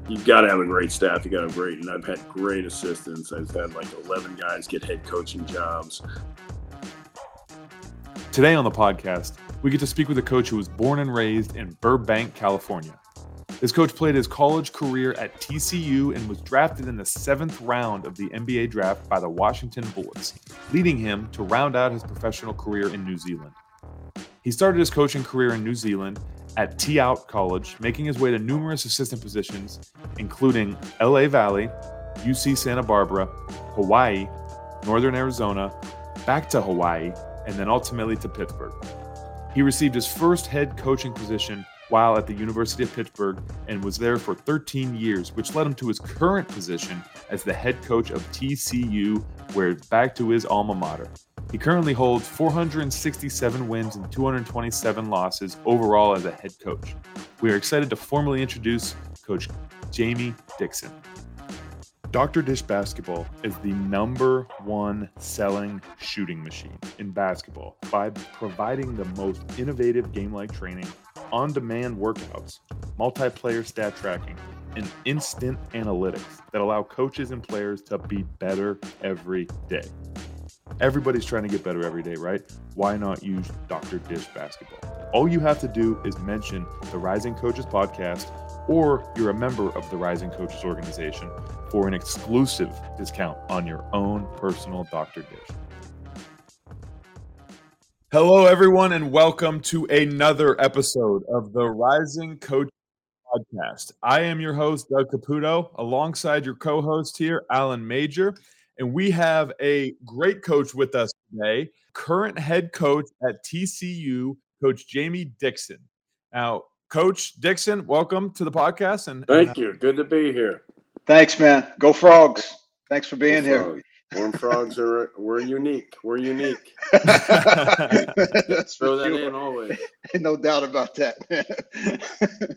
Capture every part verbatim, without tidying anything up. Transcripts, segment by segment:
you've got to have a great staff. You got to have great, and I've had great assistants. I've had like eleven guys get head coaching jobs. Today on the podcast, we get to speak with a coach who was born and raised in Burbank, California. This coach played his college career at T C U and was drafted in the seventh round of the N B A draft by the Washington Bullets, leading him to round out his professional career in New Zealand. He started his coaching career in New Zealand at T Out College, making his way to numerous assistant positions, including L A Valley, U C Santa Barbara, Hawaii, Northern Arizona, back to Hawaii, and then ultimately to Pittsburgh. He received his first head coaching position while at the University of Pittsburgh and was there for thirteen years, which led him to his current position as the head coach of T C U, where it's back to his alma mater. He currently holds four hundred sixty-seven wins and two hundred twenty-seven losses overall as a head coach. We are excited to formally introduce Coach Jamie Dixon. Doctor Dish Basketball is the number one selling shooting machine in basketball by providing the most innovative game-like training, on-demand workouts, multiplayer stat tracking, and instant analytics that allow coaches and players to be better every day. Everybody's trying to get better every day, right? Why not use Doctor Dish Basketball? All you have to do is mention the Rising Coaches podcast, or you're a member of the Rising Coaches organization for an exclusive discount on your own personal Doctor Dish. Hello, everyone, and welcome to another episode of the Rising Coaches podcast. I am your host, Doug Caputo, alongside your co-host here, Alan Major, and we have a great coach with us today, current head coach at T C U, Coach Jamie Dixon. Now, Coach Dixon, welcome to the podcast. And Thank and, you. Good to be here. Thanks, man. Go Frogs. Thanks for being Go here. Frogs. Warm Frogs are we're unique. We're unique. That's Throw for that sure. in always. No doubt about that.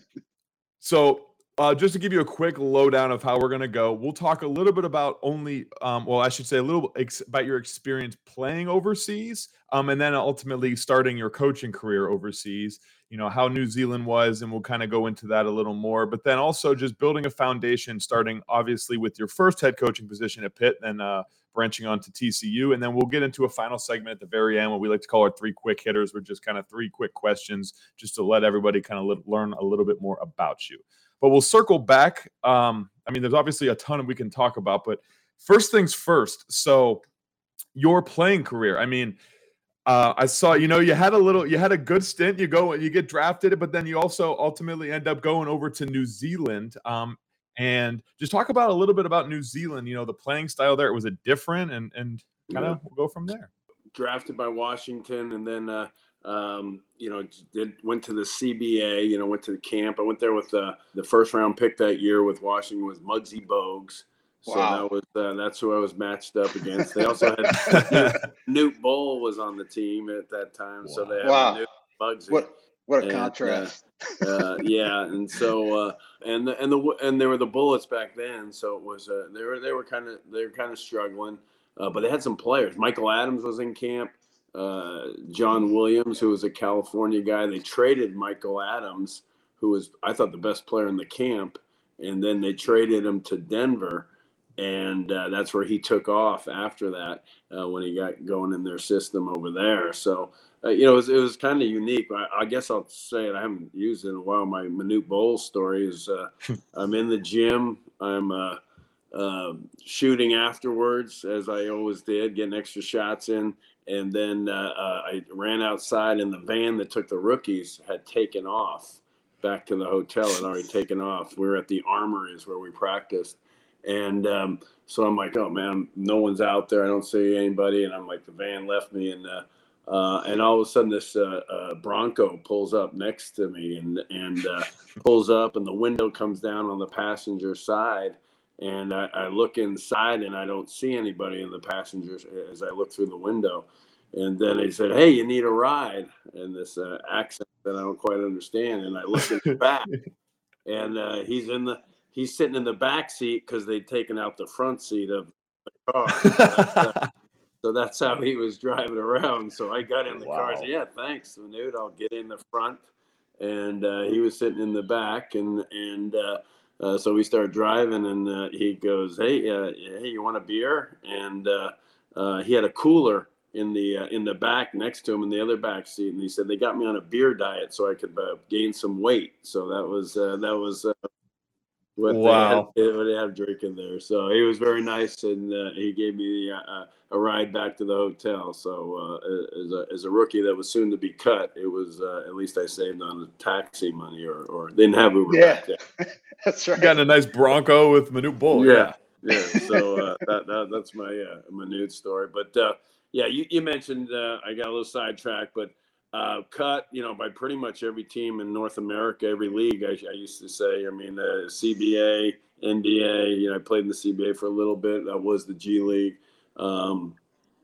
So uh, just to give you a quick lowdown of how we're going to go, we'll talk a little bit about only, um, well, I should say a little ex- about your experience playing overseas, um, and then ultimately starting your coaching career overseas, you know, how New Zealand was, and we'll kind of go into that a little more. But then also just building a foundation, starting obviously with your first head coaching position at Pitt, and uh, branching on to T C U. And then we'll get into a final segment at the very end, what we like to call our three quick hitters, with just kind of three quick questions, just to let everybody kind of li- learn a little bit more about you. But we'll circle back. Um, I mean, there's obviously a ton we can talk about, but first things first. So your playing career, I mean, uh, I saw, you know, you had a little, you had a good stint. You go, you get drafted, but then you also ultimately end up going over to New Zealand. Um, and just talk about a little bit about New Zealand, you know, the playing style there. Was it different? And, and kind of Yeah. we'll go from there. Drafted by Washington, and then uh, um, you know, did went to the C B A. You know, went to the camp. I went there with uh, the first round pick that year with Washington was Muggsy Bogues. So Wow. that was uh, that's who I was matched up against. They also had Newt, Newt Bowl was on the team at that time, wow. So they had wow. Newt Muggsy. What what a and, contrast. Uh, uh, yeah, and so uh, and the and the and they were the Bullets back then, so it was uh, they were they were kind of they were kind of struggling, uh, but they had some players. Michael Adams was in camp. Uh, John Williams, who was a California guy, they traded Michael Adams, who was I thought the best player in the camp, and then they traded him to Denver. And uh, that's where he took off after that uh, when he got going in their system over there. So, uh, you know, it was, it was kind of unique. I, I guess I'll say it. I haven't used it in a while. My Manute Bowles story is uh, I'm in the gym. I'm uh, uh, shooting afterwards, as I always did, getting extra shots in. And then uh, uh, I ran outside, and the van that took the rookies had taken off back to the hotel. Had already taken off. We were at the Armories where we practiced. And um, so I'm like, oh, man, no one's out there. I don't see anybody. And I'm like, the van left me. And uh, uh, and all of a sudden, this uh, uh, Bronco pulls up next to me and, and uh, pulls up, and the window comes down on the passenger side. And I, I look inside, and I don't see anybody in the passengers as I look through the window. And then he said, hey, you need a ride? And this uh, accent that I don't quite understand. And I look in the back, and uh, he's in the he's sitting in the back seat because they'd taken out the front seat of the car. So that's, uh, so that's how he was driving around. So I got in the Wow. car. I said, yeah, thanks, Manute. I'll get in the front. And uh, he was sitting in the back. And and uh, Uh, so we started driving, and uh, he goes, "Hey, uh, hey, you want a beer?" And uh, uh, he had a cooler in the uh, in the back next to him in the other back seat, and he said they got me on a beer diet so I could uh, gain some weight. So that was uh, that was uh, what Wow. they had, what they have drinking there. So he was very nice, and uh, he gave me uh, a ride back to the hotel. So uh, as a as a rookie that was soon to be cut, it was uh, at least I saved on the taxi money, or or didn't have Uber Yeah. back then. That's right. Got in a nice Bronco with Manute Bull. Yeah. Yeah. Yeah, so uh, that, that that's my uh, minute story. But uh, yeah, you, you mentioned uh, I got a little sidetracked, but uh, cut, you know, by pretty much every team in North America, every league. I, I used to say, I mean, uh, C B A, N B A. You know, I played in the C B A for a little bit. That was the G League, um,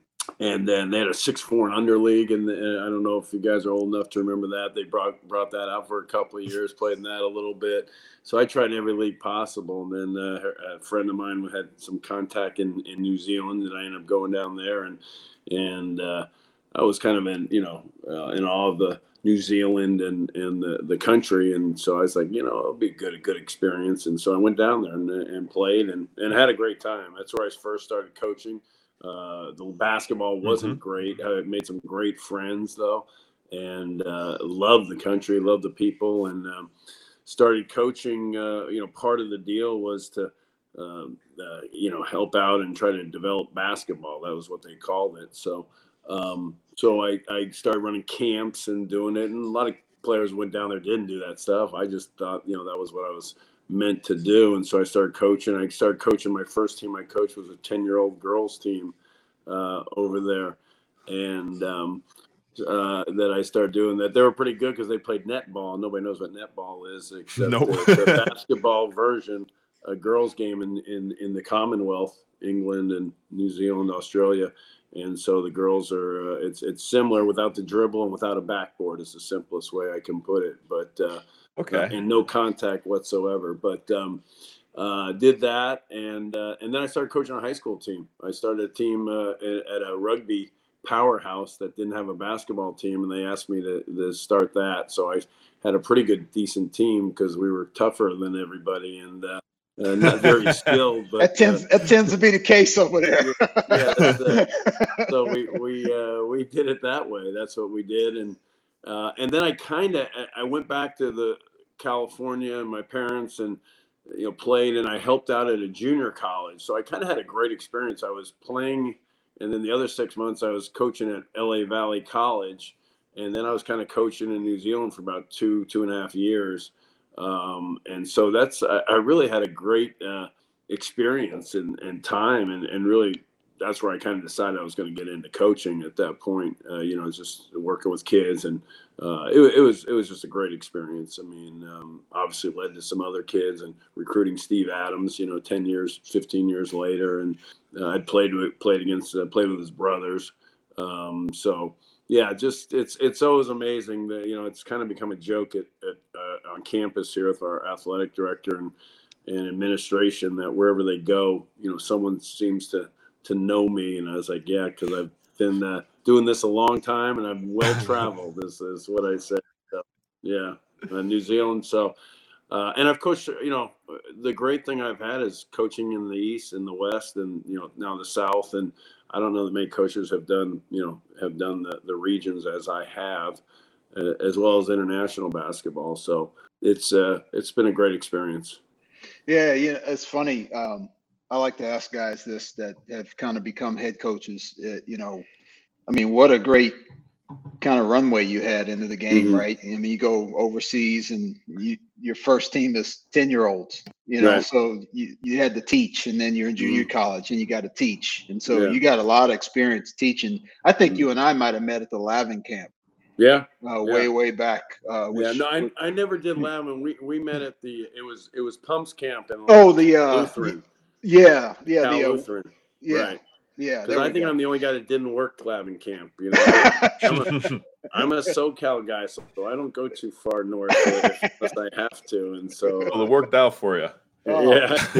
and then they had a six four and under league, and I don't know if you guys are old enough to remember that. They brought brought that out for a couple of years, played in that a little bit. So I tried every league possible, and then uh, a friend of mine had some contact in, in New Zealand, and I ended up going down there, and and uh, I was kind of in you know uh, in awe of the New Zealand and and the, the country, and so I was like, you know, it'll be a good a good experience, and so I went down there and, and played and, and had a great time. That's where I first started coaching. Uh, the basketball wasn't mm-hmm. great. I made some great friends though, and uh, loved the country, loved the people, and um, started coaching. Uh, you know, part of the deal was to, um, uh, you know, help out and try to develop basketball. That was what they called it. So, um, so I, I started running camps and doing it, and a lot of players went down there, didn't do that stuff. I just thought, you know, that was what I was meant to do. And so I started coaching. I started coaching. My first team I coached was a ten year old girls team uh, over there. And, um, uh, that I started doing that. They were pretty good because they played netball. Nobody knows what netball is except nope. the, the basketball version, a girls game in, in, in the Commonwealth, England and New Zealand, Australia. And so the girls are, uh, it's, it's similar without the dribble and without a backboard is the simplest way I can put it. But, uh, okay. Uh, and no contact whatsoever. But um, uh, did that, and uh, and then I started coaching a high school team. I started a team uh, at a rugby powerhouse that didn't have a basketball team, and they asked me to, to start that. So I had a pretty good, decent team because we were tougher than everybody and uh, uh, not very skilled. But that tends uh, that tends to be the case over there. yeah, that's, uh, so we we uh, we did it that way. That's what we did, and. Uh, and then I kind of I went back to the California and my parents and you know played and I helped out at a junior college. So I kind of had a great experience. I was playing and then the other six months I was coaching at L A Valley College, and then I was kind of coaching in New Zealand for about two two and a half years. Um, and so that's I, I really had a great uh, experience and, and time and, and really. That's where I kind of decided I was going to get into coaching at that point. Uh, you know, just working with kids, and uh, it, it was it was just a great experience. I mean, um, obviously it led to some other kids and recruiting Steve Adams. You know, ten years, fifteen years later, and uh, I'd played with played against uh, played with his brothers. Um, so yeah, just it's it's always amazing that you know it's kind of become a joke at, at uh, on campus here with our athletic director and and administration that wherever they go, you know, someone seems to. to know me. And I was like, yeah, because I've been uh, doing this a long time and I'm well traveled. This is what I said. So, yeah, uh, New Zealand. So, uh, and I've coached, you know, the great thing I've had is coaching in the East and the West and, you know, now the South. And I don't know that many coaches have done, you know, have done the, the regions as I have, uh, as well as international basketball. So it's, uh, it's been a great experience. Yeah. You know, it's funny. Um, I like to ask guys this that have kind of become head coaches. Uh, you know, I mean, what a great kind of runway you had into the game, mm-hmm. right? I mean, you go overseas and you, your first team is ten year olds, you know, right. So you, you had to teach, and then you're in junior mm-hmm. college and you got to teach. And so yeah. you got a lot of experience teaching. I think mm-hmm. you and I might've met at the Lavin camp. Yeah. Uh, way, yeah. way back. Uh, which, yeah, no, I, I never did Lavin. We, we met at the, it was, it was Pumps camp. And oh, the, uh, Lutheran. Yeah, yeah, Cal the, uh, Lutheran. yeah, right. yeah. Because I think go. I'm the only guy that didn't work Lavin camp. You know, I'm, a, I'm a SoCal guy, so I don't go too far north unless I have to, and so well, it worked out for you. Oh.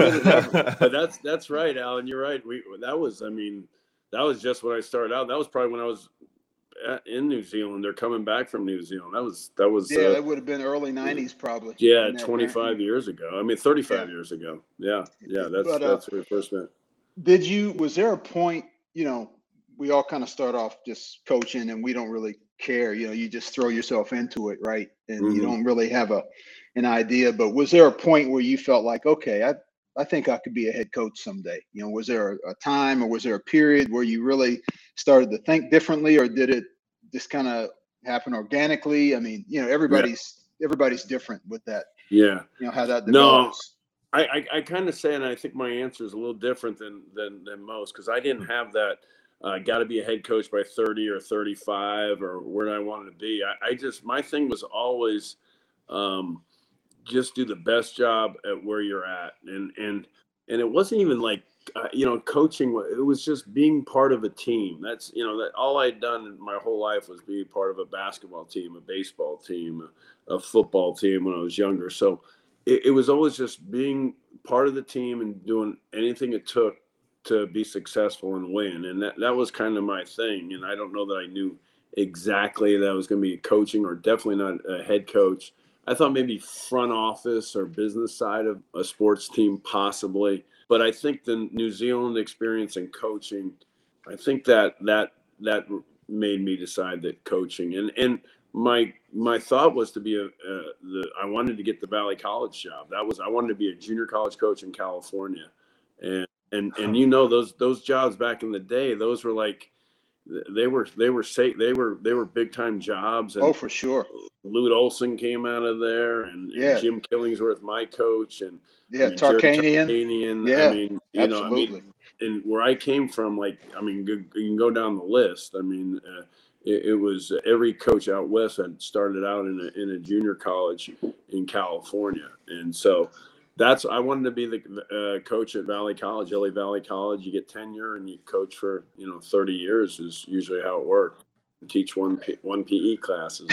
Yeah, but that's that's right, Alan. You're right. We that was, I mean, that was just when I started out. That was probably when I was at, in New Zealand. They're coming back from New Zealand. That was that was Yeah, uh, that would have been early nineties probably. yeah, in that twenty-five time. years ago. I mean, thirty-five Yeah. years ago. Yeah, yeah. That's But, uh, that's where we first met. Did you, was there a point, you know, we all kind of start off just coaching and we don't really care, you know, you just throw yourself into it, right? And you Mhm. don't really have a an idea, but was there a point where you felt like, okay, I I think I could be a head coach someday? You know, was there a, a time or was there a period where you really started to think differently, or did it just kind of happen organically? I mean, you know, everybody's everybody's different with that, Yeah. you know, how that No, develops. I, I, I kind of say, and I think my answer is a little different than than than most, because I didn't have that. Uh, Got to be a head coach by thirty or thirty-five or where I wanted to be. I, I just my thing was always um, just do the best job at where you're at, and and and it wasn't even like uh, you know coaching. It was just being part of a team. That's you know that all I'd done my whole life was be part of a basketball team, a baseball team, a, a football team when I was younger. So it, it was always just being part of the team and doing anything it took to be successful and win. And that, that was kind of my thing. And I don't know that I knew exactly that I was going to be coaching, or definitely not a head coach. I thought maybe front office or business side of a sports team, possibly. But I think the New Zealand experience and coaching, I think that that that made me decide that coaching and and my my thought was to be a, a the I wanted to get the Valley College job. That was I wanted to be a junior college coach in California, and and and you know those those jobs back in the day, those were like they were they were safe they were they were big time jobs. And Oh, for sure. Lute Olson came out of there, and, and Yeah. Jim Killingsworth, my coach, and Yeah, I mean, Jerry Tarkanian. Tarkanian. Yeah, I mean, you know, I absolutely. mean, and where I came from, like, I mean, you can go down the list. I mean, uh, it, it was every coach out west had started out in a in a junior college in California, and so that's I wanted to be the uh, coach at Valley College, L A Valley College. You get tenure and you coach for you know thirty years is usually how it worked. Teach one P, one P E classes.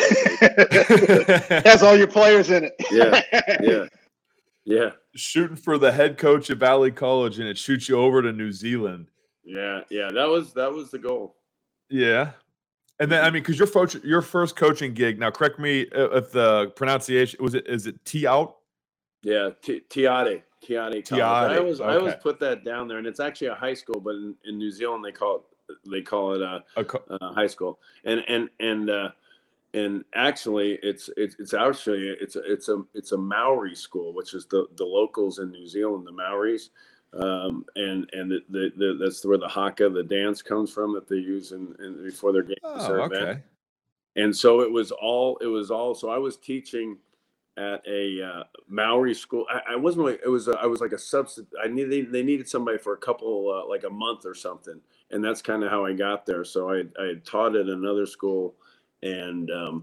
Has all your players in it. Yeah, yeah, yeah, Shooting for the head coach at Valley College, and it shoots you over to New Zealand. yeah, yeah. That was that was the goal. Yeah. And then, I mean, because your first, your first coaching gig, now correct me if the pronunciation, was it, is it T out? Yeah, T- Tiade, Tiade College. I always, I always okay. put that down there, and it's actually a high school, but in, in New Zealand they call it they call it a, A co- a high school, and and and uh, and actually it's it's it's actually it's a, it's a it's a Maori school, which is the the locals in New Zealand, the Maoris, um, and and the, the, the that's where the haka, the dance, comes from that they use in, in before their games Oh, or okay. event. And so it was all it was all so I was teaching at a uh, Maori school. I, I wasn't really, it was, a, I was like a substitute. I needed, they needed somebody for a couple, uh, like a month or something. And that's kind of how I got there. So I, I had taught at another school, and um,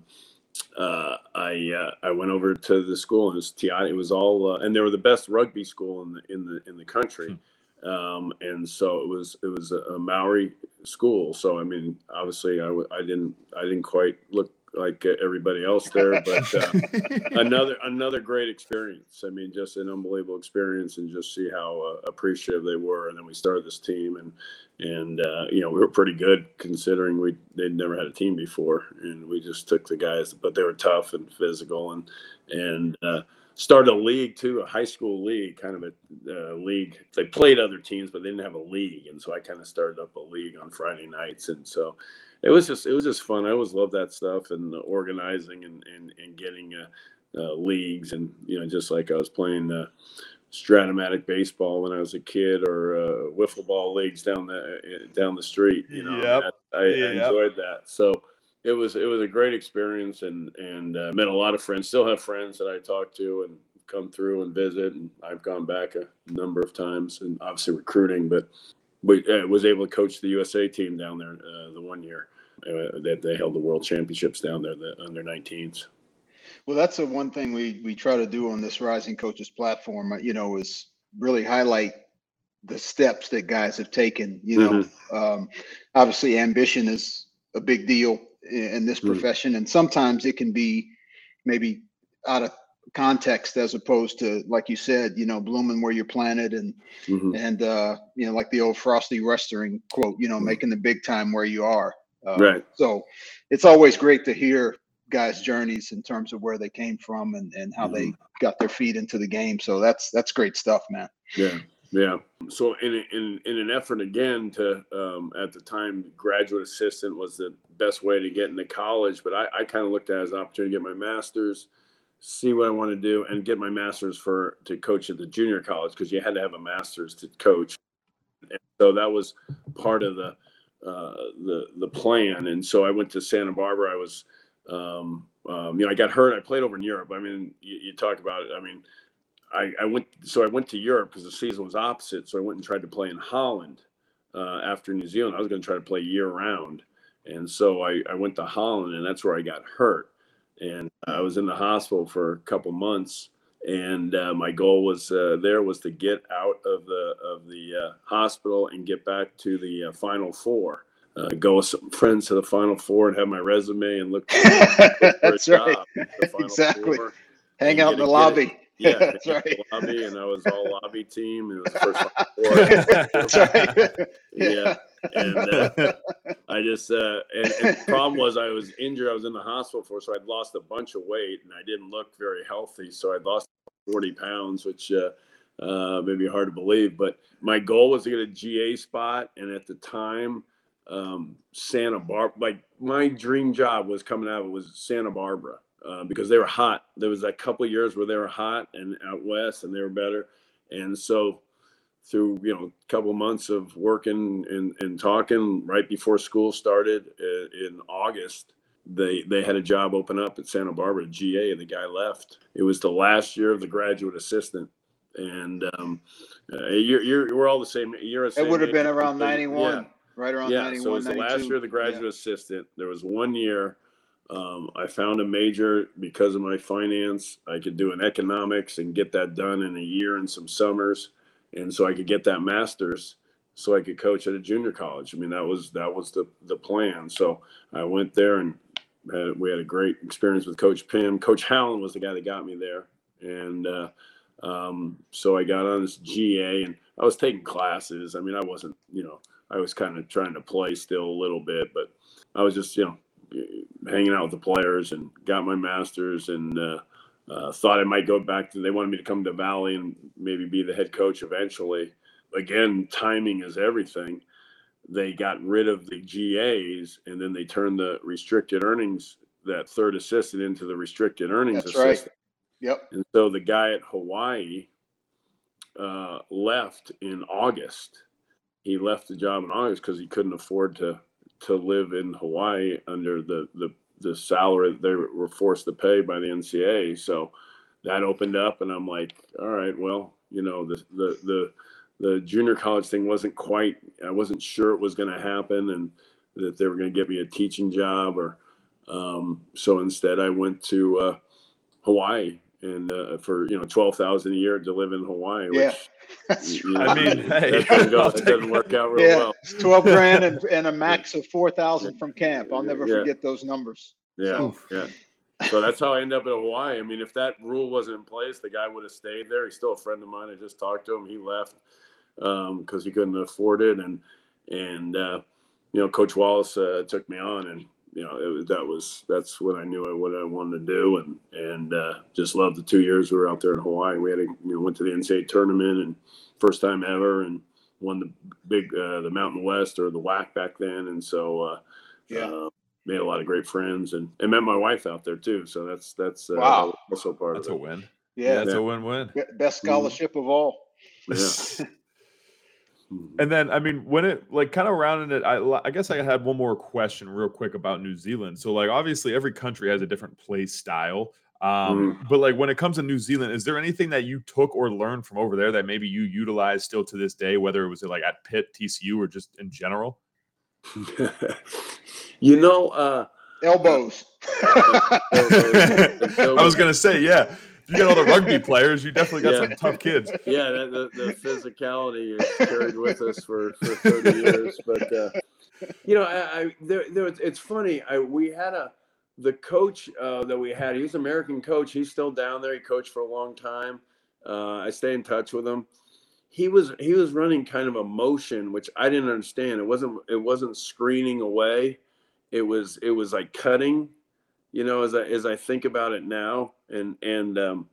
uh, I, uh, I went over to the school, and it was T I. It was all, uh, and they were the best rugby school in the, in the, in the country. Um, and so it was, it was a, a Maori school. So, I mean, obviously I, I didn't, I didn't quite look like everybody else there, but uh, another another great experience. I mean, just an unbelievable experience, and just see how uh, appreciative they were. And then we started this team, and and uh, you know we were pretty good considering we they'd never had a team before, and we just took the guys, but they were tough and physical, and and uh, started a league too, a high school league, kind of a uh, league. They played other teams, but they didn't have a league, and so I kind of started up a league on Friday nights, and so. It was just it was just fun. I always loved that stuff, and the organizing and and, and getting uh, uh, leagues, and you know just like I was playing uh, Stratomatic baseball when I was a kid, or uh, wiffle ball leagues down the down the street. You know, Yep. I, I Yep. enjoyed that. So it was it was a great experience, and and uh, met a lot of friends. Still have friends that I talk to and come through and visit, and I've gone back a number of times, and obviously recruiting, but. We uh, was able to coach the U S A team down there uh, the one year uh, that they held the world championships down there, the under nineteens. Well, that's the one thing we we try to do on this Rising Coaches platform, you know, is really highlight the steps that guys have taken. You know, mm-hmm. um, obviously ambition is a big deal in, in this mm-hmm. profession, and sometimes it can be maybe out of context, as opposed to, like you said, you know, blooming where you're planted, and mm-hmm. and uh you know, like the old Frosty Westering quote, you know, mm-hmm. making the big time where you are. Uh, Right. So it's always great to hear guys' journeys in terms of where they came from and, and how Mhm. they got their feet into the game. So that's that's great stuff, man. Yeah, yeah. So in in in an effort again to um, at the time, graduate assistant was the best way to get into college, but I, I kind of looked at it as an opportunity to get my master's, see what I want to do, and get my master's for to coach at the junior college because you had to have a master's to coach. And so that was part of the uh, the the plan. And so I went to Santa Barbara. I was, um, um, you know, I got hurt. I played over in Europe. I mean, you, you talk about it. I mean. I, I went, so I went to Europe because the season was opposite. So I went and tried to play in Holland uh, after New Zealand. I was going to try to play year round. And so I, I went to Holland, and that's where I got hurt. And I was in the hospital for a couple months. And uh, my goal was uh, there was to get out of the of the uh, hospital and get back to the uh, Final Four. Uh, go with some friends to the Final Four and have my resume and look for That's a right. job at the Final Exactly. Four. Hang And out get in the a- get lobby. it. Yeah, That's in right. the lobby, and I was all lobby team. It was the first Final Four. That's right. Yeah, and uh, I just uh, and, and the problem was I was injured. I was in the hospital for, so I'd lost a bunch of weight, and I didn't look very healthy. So I'd lost forty pounds, which uh, uh, may be hard to believe. But my goal was to get a G A spot, and at the time, um, Santa Barbara, like my dream job was coming out of it was Santa Barbara. Uh, because they were hot. There was a couple of years where they were hot and out west, and they were better. And so, through you know a couple of months of working and, and talking, right before school started uh, in August, they they had a job open up at Santa Barbara, G A, and the guy left. It was the last year of the graduate assistant, and um, uh, you're, you're we're all the same. You're the same It would have been age. around Yeah. ninety-one, right around Yeah, ninety-one, so it was the ninety-two. last year of the graduate assistant. There was one year. Um, I found a major because of my finance. I could do an economics and get that done in a year and some summers, and so I could get that master's, so I could coach at a junior college. I mean, that was that was the the plan. So I went there and had, we had a great experience with Coach Pim. Coach Howland was the guy that got me there, and uh, um, so I got on this G A, and I was taking classes. I mean, I wasn't, you know, I was kind of trying to play still a little bit, but I was just, you know. hanging out with the players and got my master's and uh, uh, thought I might go back to, they wanted me to come to Valley and maybe be the head coach eventually. Again, timing is everything. They got rid of the G As and then they turned the restricted earnings, that third assistant, into the restricted earnings That's assistant. right. Yep. And so the guy at Hawaii uh, left in August. He left the job in August because he couldn't afford to to live in Hawaii under the, the, the salary they were forced to pay by the N C A A. So that opened up and I'm like, all right, well, you know, the, the, the, the junior college thing wasn't quite, I wasn't sure it was going to happen and that they were going to get me a teaching job or, um, so instead I went to, uh, Hawaii and, uh, for, you know, twelve thousand a year to live in Hawaii, Yeah. which, That's you right. know, I mean, hey, that doesn't, go, I'll that take doesn't it. work out real Yeah, well. it's twelve grand and, and a max of four thousand from camp. I'll never Yeah. forget those numbers. Yeah, So, yeah. So that's how I ended up in Hawaii. I mean, if that rule wasn't in place, the guy would have stayed there. He's still a friend of mine. I just talked to him. He left um, because he couldn't afford it, and and uh, you know, Coach Wallace uh, took me on, and you know, it was, that was that's what I knew I, what I wanted to do, and and uh, just loved the two years we were out there in Hawaii. We had a, you know, went to the N C A A tournament and first time ever, and won the big uh, the Mountain West or the W A C back then, and so uh, yeah. uh, made a lot of great friends, and, and met my wife out there too. So that's that's uh, Wow. also part That's of a it. win. Yeah. That's Yeah. a win-win. Be- Best scholarship of all. Yeah. And then, I mean, when it like kind of rounded it, I, I guess I had one more question real quick about New Zealand. So, like, obviously, every country has a different play style. Um, Mm. But like when it comes to New Zealand, is there anything that you took or learned from over there that maybe you utilize still to this day, whether it was like at Pitt, T C U, or just in general? You know, uh, Elbows. I was gonna say, yeah. You got all the rugby players. You definitely got Yeah. some tough kids. yeah, the, the, the physicality is carried with us for, for thirty years. But uh, you know, I, I there, there it's funny. I we had a the coach uh, that we had. He's an American coach. He's still down there. He coached for a long time. Uh, I stay in touch with him. He was he was running kind of a motion which I didn't understand. It wasn't it wasn't screening away. it was it was like cutting, you know, as I as I think about it now, and and um,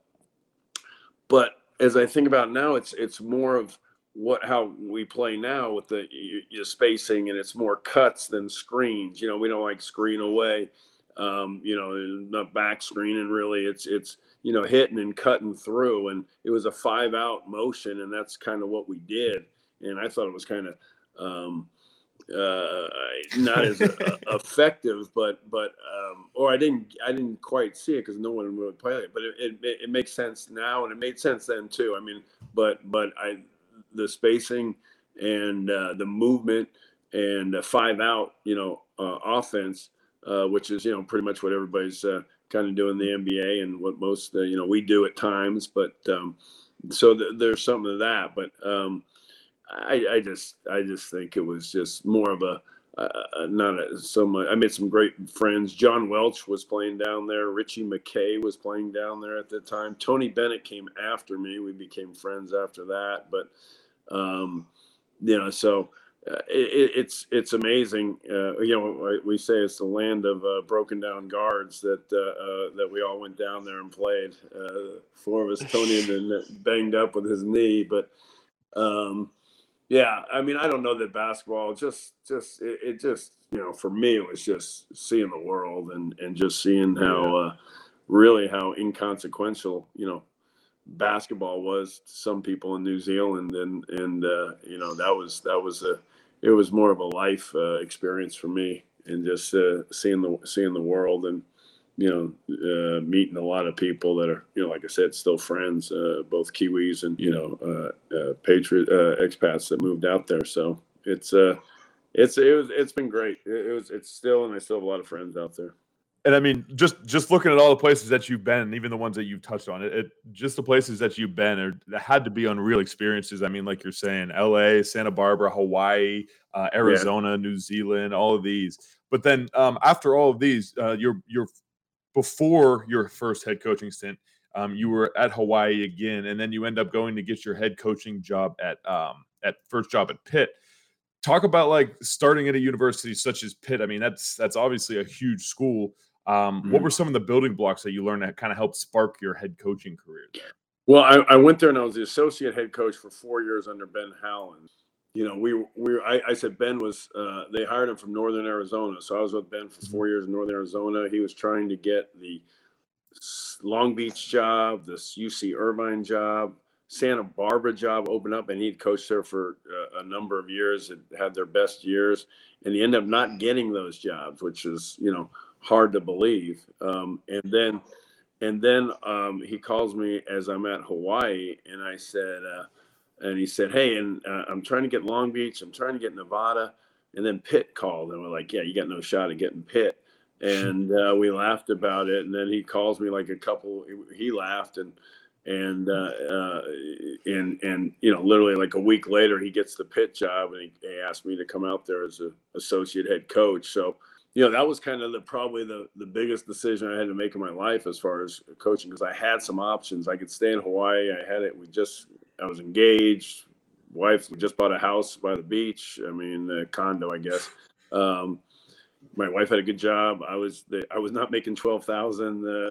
but as I think about it now, it's it's more of what how we play now with the you, spacing, and it's more cuts than screens. You know, we don't like screen away. Um, you know, not back screening really. It's it's you know hitting and cutting through, and it was a five out motion, and that's kind of what we did. And I thought it was kind of um, uh, not as uh, effective, but but um, or I didn't I didn't quite see it because no one would play it. But it, it it makes sense now, and it made sense then too. I mean, but but I the spacing and uh, the movement and uh, five out, you know, uh, offense, uh, which is you know pretty much what everybody's uh, kind of doing in the N B A and what most uh, you know we do at times. But um, so th- there's something to that, but. Um, I, I just, I just think it was just more of a, uh, not a, so much. I made some great friends. John Welch was playing down there. Richie McKay was playing down there at the time. Tony Bennett came after me. We became friends after that. But, um, you know, so uh, it, it's it's amazing. Uh, you know, we say it's the land of uh, broken down guards that uh, uh, that we all went down there and played. Uh, four of us, Tony, had been banged up with his knee, but. Um, Yeah, I mean, I don't know that basketball just, just it, it just, you know, for me, it was just seeing the world and, and just seeing how, uh, really how inconsequential, you know, basketball was to some people in New Zealand. And, and, uh, you know, that was, that was a, it was more of a life uh, experience for me, and just uh, seeing the, seeing the world and, you know, uh, meeting a lot of people that are, you know, like I said, still friends, uh, both Kiwis and, you know, uh, uh, Patriot uh, expats that moved out there. So it's, uh, it's, it was, it's been great. It, it was, it's still, and I still have a lot of friends out there. And I mean, just just looking at all the places that you've been, and even the ones that you've touched on, it, it just the places that you've been, are, that had to be unreal experiences. I mean, like you're saying, L A, Santa Barbara, Hawaii, uh, Arizona, yeah. New Zealand, all of these. But then um, after all of these, uh, you're you're before your first head coaching stint, um, you were at Hawaii again, and then you end up going to get your head coaching job at um, at first job at Pitt. Talk about like starting at a university such as Pitt. I mean, that's that's obviously a huge school. Um, mm-hmm. What were some of the building blocks that you learned that kind of helped spark your head coaching career there? Well, I, I went there and I was the associate head coach for four years under Ben Howland. You know, we we I, I said Ben was uh, they hired him from Northern Arizona, so I was with Ben for four years in Northern Arizona. He was trying to get the Long Beach job, this U C Irvine job, Santa Barbara job open up, and he'd coached there for uh, a number of years and had their best years, and he ended up not getting those jobs, which is, you know, hard to believe. Um, and then and then um, he calls me as I'm at Hawaii, and I said. Uh, And he said, hey, and uh, I'm trying to get Long Beach. I'm trying to get Nevada. And then Pitt called, and we're like, yeah, you got no shot at getting Pitt. And uh, we laughed about it. And then he calls me like a couple, he laughed. And, and, uh, uh, and, and, you know, literally like a week later, he gets the Pitt job, and he, he asked me to come out there as an associate head coach. So, you know, that was kind of the, probably the, the biggest decision I had to make in my life as far as coaching, because I had some options. I could stay in Hawaii. I had it. We just, I was engaged. Wife, we just bought a house by the beach. I mean, a condo, I guess. Um, my wife had a good job. I was the, I was not making twelve thousand uh,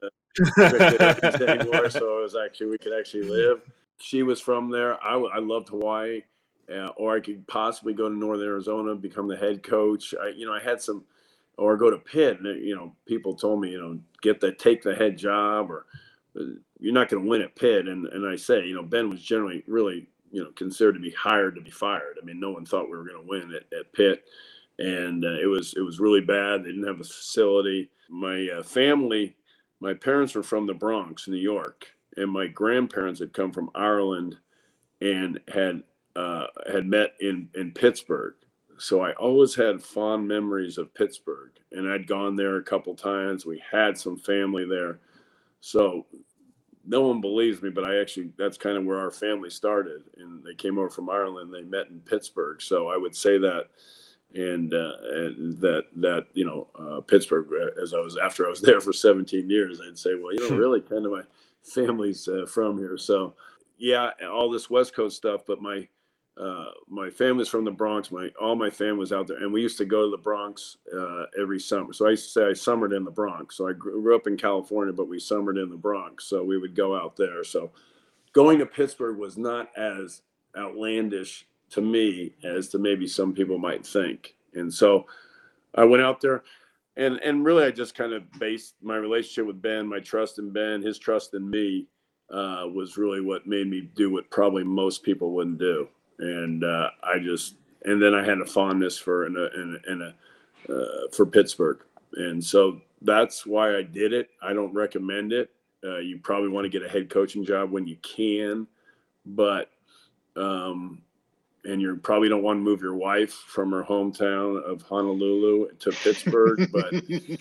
anymore, so it was actually we could actually live. She was from there. I, I loved Hawaii, uh, or I could possibly go to Northern Arizona, become the head coach. I, you know, I had some, or go to Pitt. And, you know, people told me, you know, get the take the head job, or you're not going to win at Pitt. And and I say, you know, Ben was generally really, you know, considered to be hired to be fired. I mean, no one thought we were going to win at, at Pitt. And uh, it was it was really bad. They didn't have a facility. My uh, family, my parents were from the Bronx, New York, and my grandparents had come from Ireland and had uh, had met in, in Pittsburgh. So I always had fond memories of Pittsburgh, and I'd gone there a couple times. We had some family there. So no one believes me, but I actually, that's kind of where our family started. And they came over from Ireland. They met in Pittsburgh. So I would say that, and, uh, and that, that, you know, uh, Pittsburgh, as I was, after I was there for seventeen years, I'd say, well, you know, really kind of my family's uh, from here. So yeah, all this West Coast stuff, but my, uh, my family's from the Bronx. My all my family was out there, and we used to go to the Bronx uh, every summer. So I used to say I summered in the Bronx. So I grew up in California, but we summered in the Bronx. So we would go out there. So going to Pittsburgh was not as outlandish to me as to maybe some people might think. And so I went out there, and and really I just kind of based my relationship with Ben, my trust in Ben, his trust in me, uh, was really what made me do what probably most people wouldn't do. And uh, I just, and then I had a fondness for in a, in a, in a uh, for Pittsburgh, and so that's why I did it. I don't recommend it. Uh, you probably want to get a head coaching job when you can, but um, and you probably don't want to move your wife from her hometown of Honolulu to Pittsburgh. But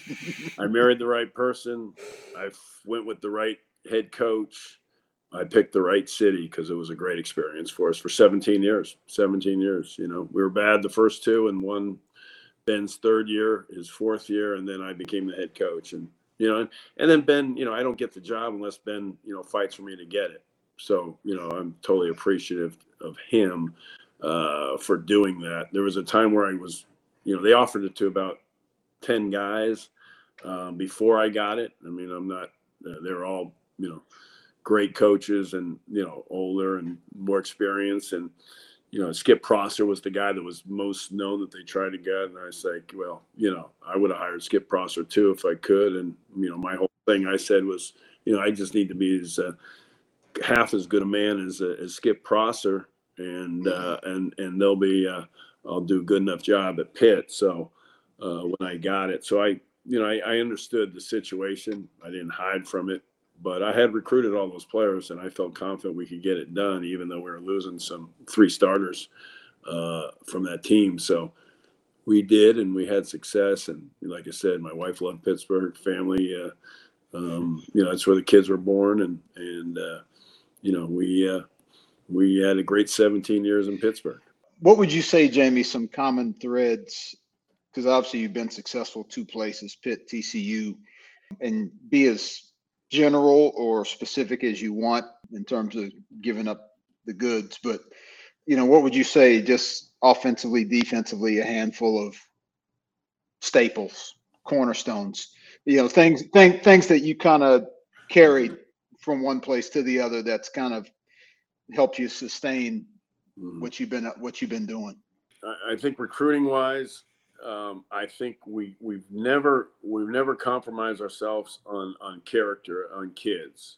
I married the right person. I went with the right head coach. I picked the right city because it was a great experience for us for seventeen years. seventeen years, you know, we were bad the first two, and one Ben's third year, his fourth year, and then I became the head coach. And you know, and, and then Ben, you know, I don't get the job unless Ben, you know, fights for me to get it. So you know, I'm totally appreciative of him uh, for doing that. There was a time where I was, you know, they offered it to about ten guys um, before I got it. I mean, I'm not. Uh, they're all, you know, great coaches and, you know, older and more experienced. And, you know, Skip Prosser was the guy that was most known that they tried to get. And I was like, well, you know, I would have hired Skip Prosser too if I could. And, you know, my whole thing I said was, you know, I just need to be as uh, half as good a man as, uh, as Skip Prosser. And, uh, and, and they'll be, uh, I'll do a good enough job at Pitt. So uh, when I got it, so I, you know, I, I understood the situation. I didn't hide from it. But I had recruited all those players, and I felt confident we could get it done, even though we were losing some three starters uh, from that team. So we did, and we had success. And like I said, my wife loved Pittsburgh. Family, uh, um, you know, that's where the kids were born, and and uh, you know, we uh, we had a great seventeen years in Pittsburgh. What would you say, Jamie? Some common threads, because obviously you've been successful two places, Pitt, T C U, and be as general or specific as you want in terms of giving up the goods. But, you know, what would you say just offensively, defensively, a handful of staples, cornerstones, you know, things, things, things that you kind of carried from one place to the other that's kind of helped you sustain mm-hmm. what you've been, what you've been doing? I think recruiting wise, Um, I think we we've never we've never compromised ourselves on on character on kids,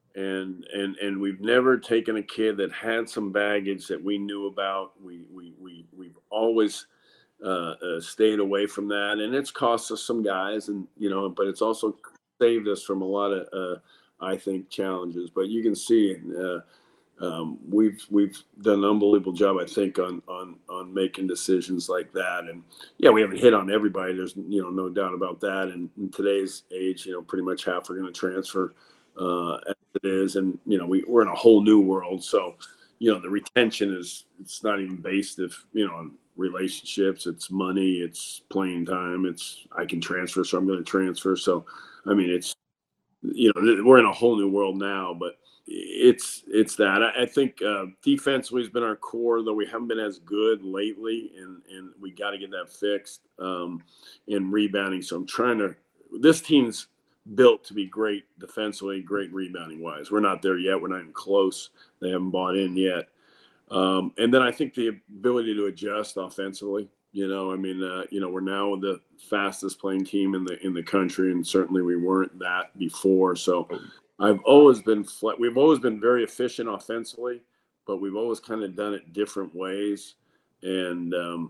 and and and we've never taken a kid that had some baggage that we knew about. We we we we've always uh, uh, stayed away from that, and it's cost us some guys, and you know, but it's also saved us from a lot of uh, I think challenges. But you can see. Uh, Um, we've we've done an unbelievable job, I think, on on on making decisions like that. And yeah, we haven't hit on everybody. There's you know no doubt about that. And in today's age, you know, pretty much half are going to transfer uh, as it is. And you know, we we're in a whole new world. So you know, the retention is it's not even based if you know on relationships. It's money. It's playing time. It's I can transfer, so I'm going to transfer. So I mean, it's you know, we're in a whole new world now, but. It's it's that I, I think uh, defensively has been our core, though we haven't been as good lately, and and we got to get that fixed. Um, in rebounding, so I'm trying to. This team's built to be great defensively, great rebounding wise. We're not there yet. We're not even close. They haven't bought in yet. Um, and then I think the ability to adjust offensively. You know, I mean, uh, you know, we're now the fastest playing team in the in the country, and certainly we weren't that before. So. I've always been flat. We've always been very efficient offensively, but we've always kind of done it different ways. And um,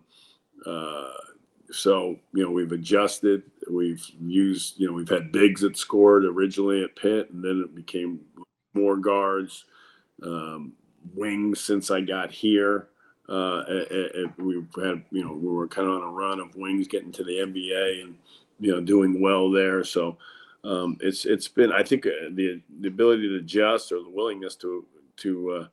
uh, so, you know, we've adjusted. We've used, you know, we've had bigs that scored originally at Pitt, and then it became more guards, um, wings since I got here. Uh, it, it, we've had, you know, we were kind of on a run of wings getting to the N B A and, you know, doing well there. So, Um, it's it's been I think uh, the the ability to adjust or the willingness to to uh,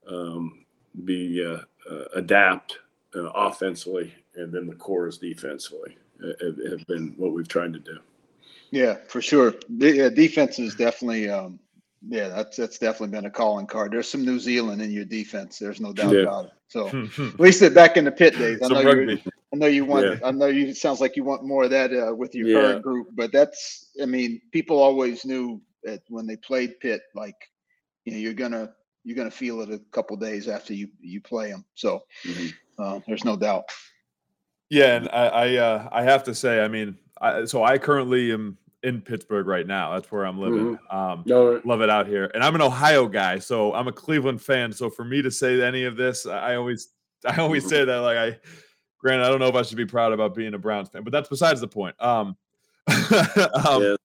um, be uh, uh, adapt uh, offensively, and then the core is defensively have, have been what we've tried to do. Yeah, for sure. The uh, defense is definitely um, Yeah, that's that's definitely been a calling card. There's some New Zealand in your defense. There's no doubt Yeah. about it. So at least it back in the Pitt days. I Some know you. rugby. I know you want. Yeah. I know you. It sounds like you want more of that uh, with your Yeah. current group. But that's. I mean, people always knew that when they played Pitt, like, you know, you're gonna you're gonna feel it a couple days after you you play them. So Mhm. uh, there's no doubt. Yeah, and I I, uh, I have to say, I mean, I, so I currently am in Pittsburgh right now. That's where I'm living. Um, All right. love it out here, and I'm an Ohio guy, so I'm a Cleveland fan. So for me to say any of this, I I always I always Mhm. say that like I, granted, I don't know if I should be proud about being a Browns fan, but that's besides the point. Um, um Yeah.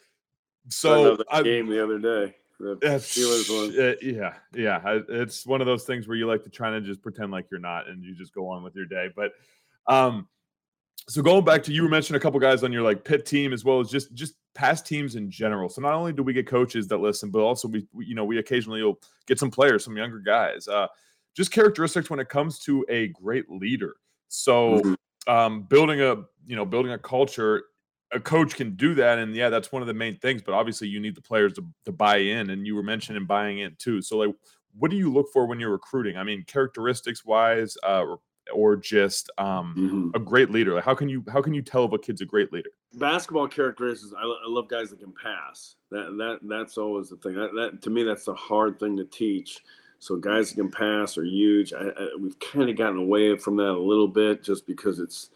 so Another I, game the other day. The Yeah, Steelers one. uh, yeah, yeah. I- It's one of those things where you like to try and just pretend like you're not, and you just go on with your day. But, um, so going back to you were mentioning a couple guys on your like Pitt team as well as just just past teams in general. So not only do we get coaches that listen, but also we, we you know we occasionally will get some players, some younger guys. Uh, just characteristics when it comes to a great leader. So Mhm. um, building a you know building a culture, a coach can do that, and yeah, that's one of the main things. But obviously, you need the players to to buy in, and you were mentioning buying in too. So like, what do you look for when you're recruiting? I mean, characteristics wise, uh, or, or just um, Mhm. a great leader. Like, how can you how can you tell if a kid's a great leader? Basketball characteristics. I, lo- I love guys that can pass. That that that's always the thing. That, that to me, that's the hard thing to teach. So guys that can pass are huge. I, I, we've kind of gotten away from that a little bit, just because it's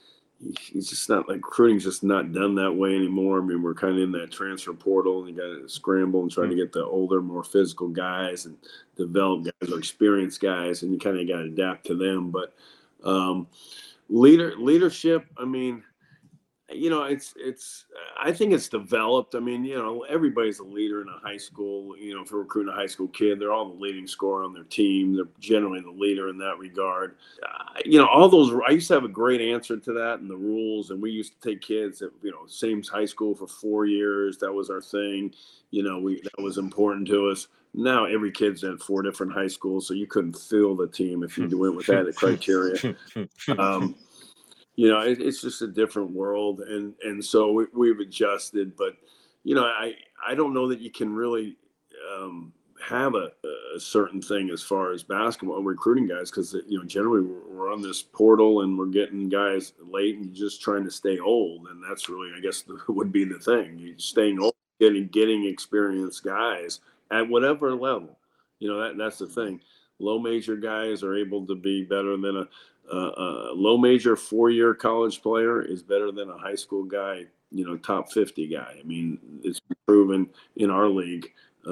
it's just not like recruiting's just not done that way anymore. I mean, we're kind of in that transfer portal, and you got to scramble and try to get the older, more physical guys and develop guys or experienced guys, and you kind of got to adapt to them. But um, leader leadership, I mean, you know, it's it's. I think it's developed. I mean, you know, everybody's a leader in a high school. You know, if you're recruiting a high school kid, they're all the leading scorer on their team. They're generally the leader in that regard. Uh, you know, all those. I used to have a great answer to that and the rules. And we used to take kids at you know same high school for four years. That was our thing. You know, we that was important to us. Now every kid's at four different high schools, so you couldn't fill the team if you went with that criteria. Um, you know it, it's just a different world, and and so we, we've adjusted. But you know i i don't know that you can really um have a, a certain thing as far as basketball recruiting guys, because you know generally we're, we're on this portal and we're getting guys late and you're just trying to stay old, and that's really, I guess, the, would be the thing. You staying old, getting getting experienced guys at whatever level. You know that that's the thing. Low major guys are able to be better than a uh, a low major four year college player is better than a high school guy, you know, top fifty guy. I mean, it's been proven in our league uh,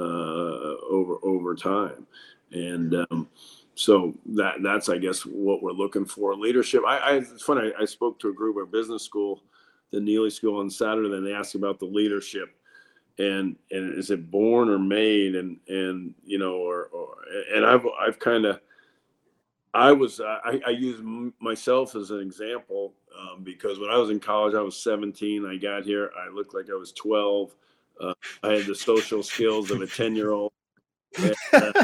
over over time, and um, so that that's I guess what we're looking for. Leadership. I, I it's funny. I, I spoke to a group at business school, the Neely School on Saturday, and they asked about the leadership. And and is it born or made? And and you know, or, or and I've I've kind of I was I, I use m- myself as an example, um, because when I was in college, I was seventeen. I got here, I looked like I was twelve. Uh, I had the social skills of a ten year old, and, uh,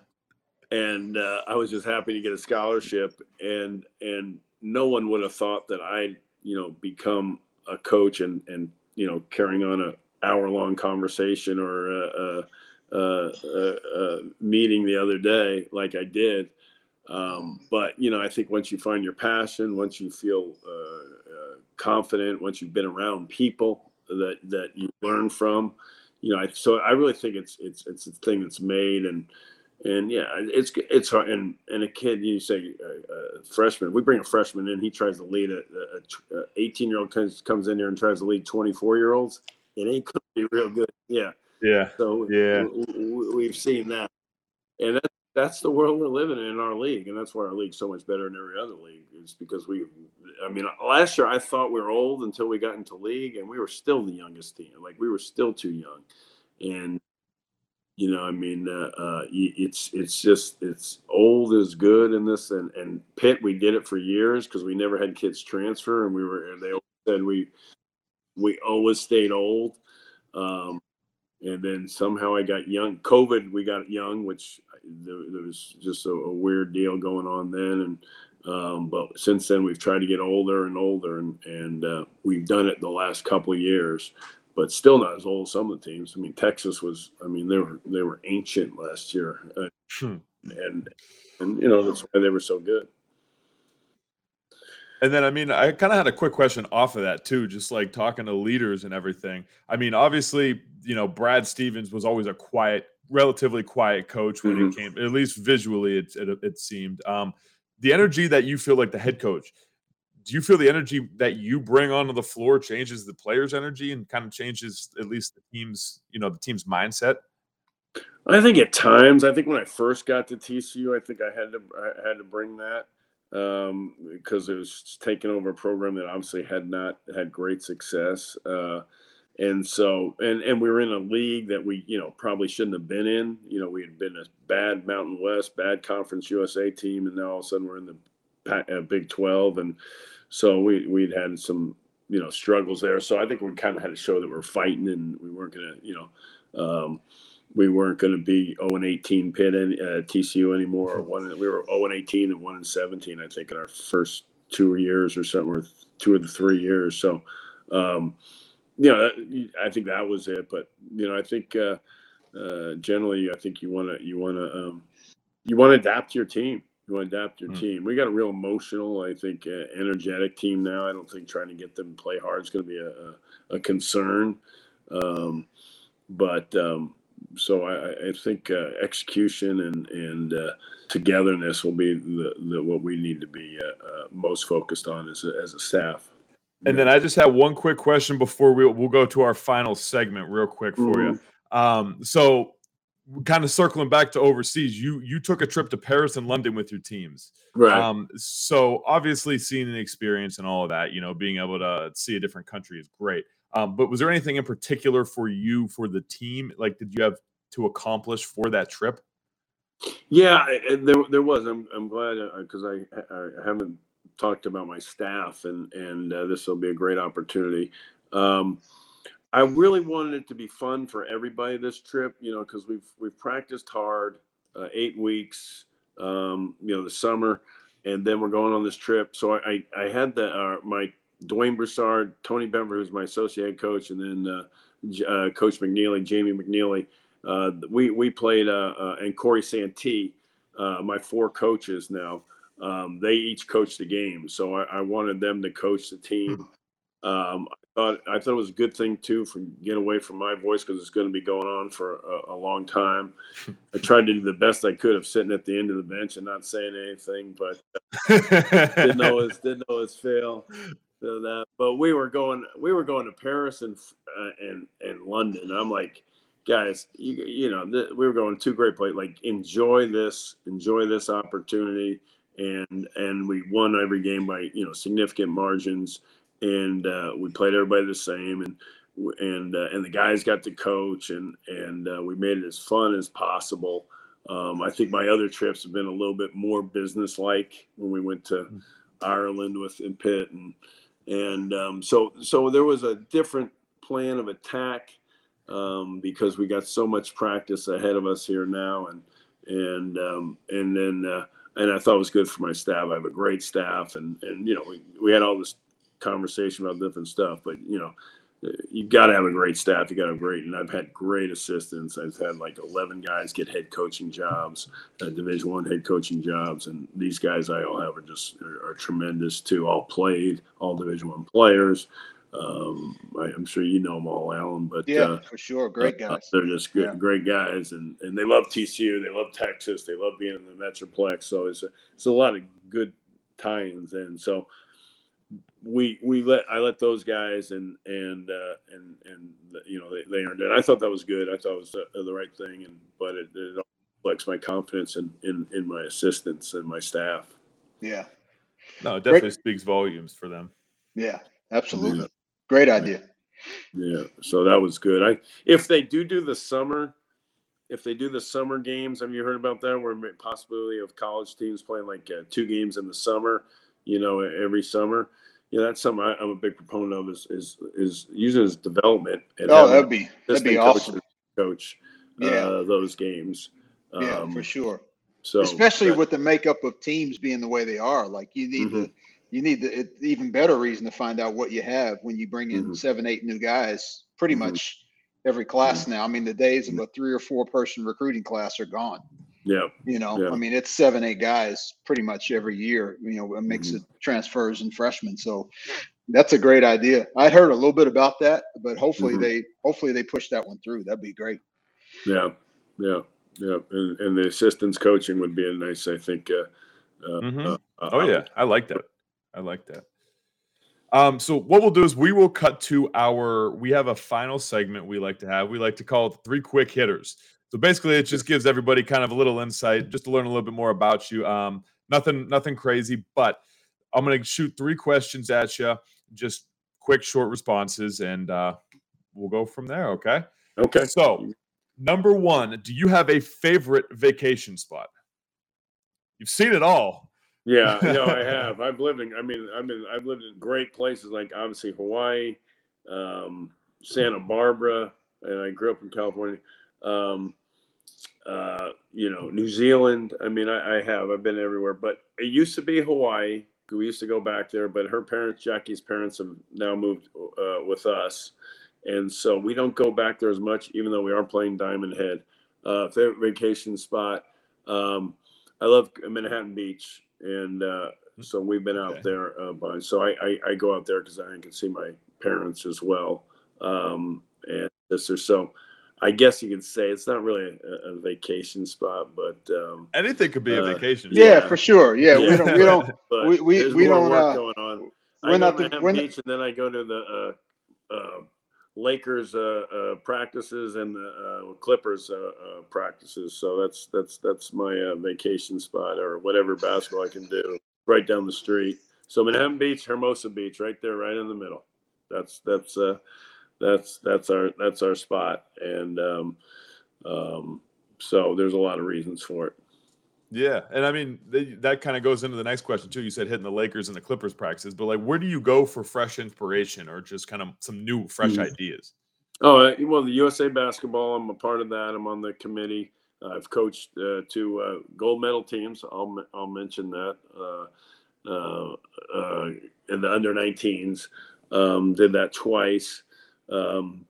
and uh, I was just happy to get a scholarship. And and no one would have thought that I'd you know become a coach and and you know carrying on a hour long conversation or a, a, a, a, a meeting the other day like I did. Um, but you know, I think once you find your passion, once you feel uh, uh, confident, once you've been around people that that you learn from, you know, I, so I really think it's it's it's a thing that's made. and and yeah, it's it's hard. And and a kid, you say uh, uh, freshman, we bring a freshman in, he tries to lead a, a, a eighteen year old comes comes in there and tries to lead twenty-four year olds. It ain't gonna be real good. Yeah. Yeah, So yeah. w- w- we've seen that. And that's that's the world we're living in in our league, and that's why our league's so much better than every other league. Is because we, I mean, last year I thought we were old until we got into league, and we were still the youngest team. Like we were still too young, and you know, I mean, uh, uh, it's it's just it's old is good in this. And and Pitt, we did it for years because we never had kids transfer, and we were and they always said we we always stayed old. Um, and then somehow I got young. COVID, we got young, which there, there was just a, a weird deal going on then. And um, but since then, we've tried to get older and older, and and uh, we've done it the last couple of years. but still not as old as some of the teams. I mean, Texas was. I mean, they were they were ancient last year, uh, Hmm. and and you know that's why they were so good. And then, I mean, I kind of had a quick question off of that too, just like talking to leaders and everything. I mean, obviously, you know, Brad Stevens was always a quiet, relatively quiet coach when Mhm. it came, at least visually, it it, it seemed. Um, the energy that you feel like the head coach, do you feel the energy that you bring onto the floor changes the players' energy and kind of changes at least the team's, you know, the team's mindset? I think at times, I think when I first got to T C U, I think I had to I had to bring that um, because it was taking over a program that obviously had not had great success, uh, and so and and we were in a league that we you know probably shouldn't have been in. You know, we had been a bad Mountain West, bad Conference U S A team, and now all of a sudden we're in the Pa- uh, Big twelve, and so we we'd had some you know struggles there. So I think we kind of had to show that we're fighting, and we weren't gonna you know. Um, we weren't going to be oh and eighteen Pitt and uh, T C U anymore. Or one, we were oh and eighteen and one and seventeen, I think, in our first two years or something, or two of the three years. So, um, you know, that, I think that was it. But you know, I think uh, uh, generally, I think you want to you want to um, you want to adapt to your team. You want to adapt your Mm. team. We got a real emotional, I think, uh, energetic team now. I don't think trying to get them to play hard is going to be a, a, a concern. Um, but um, so I, I think uh, execution and and uh, togetherness will be the, the what we need to be uh, uh, most focused on as a, as a staff. And then I just have one quick question before we we'll go to our final segment, real quick for Mhm. you. Um, so, kind of circling back to overseas, you you took a trip to Paris and London with your teams. Right. Um, so obviously, seeing an experience and all of that, you know, being able to see a different country is great. Um, but was there anything in particular for you for the team? Like, did you have to accomplish for that trip? Yeah, I- I- there there was. I'm I'm glad because I, I I haven't talked about my staff, and and uh, this will be a great opportunity. Um, I really wanted it to be fun for everybody this trip, you know, because we've we've practiced hard, uh, eight weeks, um, you know, the summer, and then we're going on this trip. So I I, I had the uh, my Dwayne Broussard, Tony Benver, who's my associate coach, and then uh, J- uh, Coach McNeely, Jamie McNeely. Uh, we we played uh, uh, and Corey Santee, uh, my four coaches now. Um, they each coached the game, so I, I wanted them to coach the team. Um, I thought I thought it was a good thing too for get away from my voice because it's going to be going on for a, a long time. I tried to do the best I could of sitting at the end of the bench and not saying anything, but didn't always didn't always fail. So that, but we were going we were going to Paris and uh, and and London. I'm like, guys, you you know th- we were going two great places. Like enjoy this, enjoy this opportunity, and and we won every game by you know significant margins, and uh, we played everybody the same, and and uh, and the guys got to coach, and and uh, we made it as fun as possible. Um, I think my other trips have been a little bit more business-like when we went to Ireland with in Pitt, and and um, so so there was a different plan of attack um, because we got so much practice ahead of us here now, and and um, and then uh, and I thought it was good for my staff. I have a great staff, and and you know we, we had all this conversation about different stuff, but you know you got to have a great staff. You got to have great, and I've had great assistants. I've had like eleven guys get head coaching jobs, uh, Division One head coaching jobs, and these guys I all have are just are, are tremendous too. All played, all Division One players. Um, I, I'm sure you know them all, Alan, but Yeah, uh, for sure. Great uh, guys. they're just good, Yeah. great guys, and and they love T C U. They love Texas. They love being in the Metroplex. So it's a it's a lot of good tie-ins, and so we we let I let those guys and and uh, and and you know they, they earned it. I thought that was good. I thought it was the, the right thing, and but it, it reflects my confidence in, in in my assistants and my staff. Yeah. No, it definitely Great. speaks volumes for them. Yeah, absolutely. Yeah. Great idea. Yeah, so that was good. I if they do do the summer, if they do the summer games, have you heard about that? Where may- possibility of college teams playing like uh, two games in the summer, you know, every summer. Yeah, that's something I, I'm a big proponent of. Is is is using as development and Oh, having that'd be that'd be assistant awesome. coaches coach uh, Yeah. those games. Yeah, Um, for sure. so Especially that- with the makeup of teams being the way they are. Like you need Mhm. to you need the it, even better reason to find out what you have when you bring in Mhm. seven, eight new guys, pretty Mhm. much every class now. I mean, the days of a three or four person recruiting class are gone. Yeah. You know, Yeah. I mean, it's seven, eight guys pretty much every year, you know, a mix Mhm. of transfers and freshmen. So that's a great idea. I'd heard a little bit about that, but hopefully Mhm. they hopefully they push that one through. That'd be great. Yeah. Yeah. Yeah. And, and the assistants coaching would be a nice, I think. Uh, uh, Mhm. uh, Oh yeah, I like that. I like that. Um, so what we'll do is we will cut to our. We have a final segment we like to have. We like to call it the three quick hitters. So basically, it just gives everybody kind of a little insight, just to learn a little bit more about you. Um, nothing, nothing crazy, but I'm going to shoot three questions at you, just quick, short responses, and uh, we'll go from there. Okay. Okay. So, number one, do you have a favorite vacation spot? You've seen it all. Yeah, no, I have. I've lived in. I mean, I've been. I've lived in great places like obviously Hawaii, um, Santa Barbara, and I grew up in California. Um, uh, you know, New Zealand. I mean, I, I have. I've been everywhere. But it used to be Hawaii. We used to go back there. But her parents, Jackie's parents, have now moved uh, with us, and so we don't go back there as much. Even though we are playing Diamond Head. Uh, favorite vacation spot. Um, I love Manhattan Beach. And uh, so we've been out Okay. there a bunch. So I, I, I go out there because I can see my parents as well, um, and sisters. So I guess you could say it's not really a, a vacation spot, but um, Anything could be a uh, vacation. Yeah, Yeah. for sure. Yeah, we Yeah. don't we don't but we we, there's we more don't work uh going on. we're I go not to the Manhattan we're, Beach, and then I go to the uh, uh, Lakers uh, uh, practices and the uh, Clippers uh, uh, practices. So that's that's that's my uh, vacation spot, or whatever basketball I can do right down the street. So Manhattan Beach, Hermosa Beach, right there, right in the middle. That's that's uh, that's that's our that's our spot, and um, um, so there's a lot of reasons for it. Yeah, and I mean they, that kind of goes into the next question too. You said hitting the Lakers and the Clippers practices, but like, where do you go for fresh inspiration or just kind of some new, fresh Mhm. ideas? Oh, uh, well, the U S A Basketball, I'm a part of that. I'm on the committee. Uh, I've coached uh, two uh, gold medal teams. I'll I'll mention that. Uh, uh, uh, in the under nineteens, um, did that twice, um,